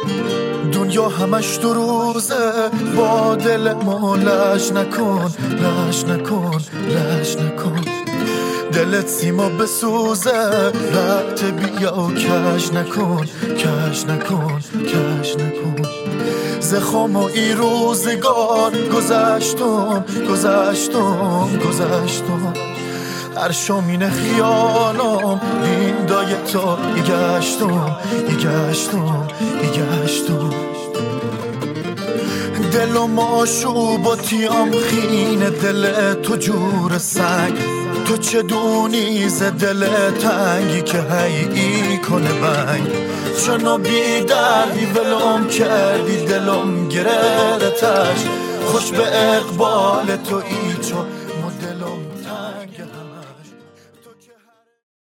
دنیا همش دو روزه، با دل ما لش نکن، لش نکن، لش نکن. دلت سیما بسوزه، ربط بیا و کش نکن، کش نکن، کش نکن. زخم و ای روزگار گذشتم، گذشتم، گذشتم. هر شامین خیالم این دای تو ایگشتم، ایگشتم، ایگشتم. دلم آشوباتیم خینه، دل تو جور سنگ. تو چه دونی ز دل تنگی که هی کنه بنگ. چنو بی دردی ولم کردی، دلم گرفتش خوش به اقبال تو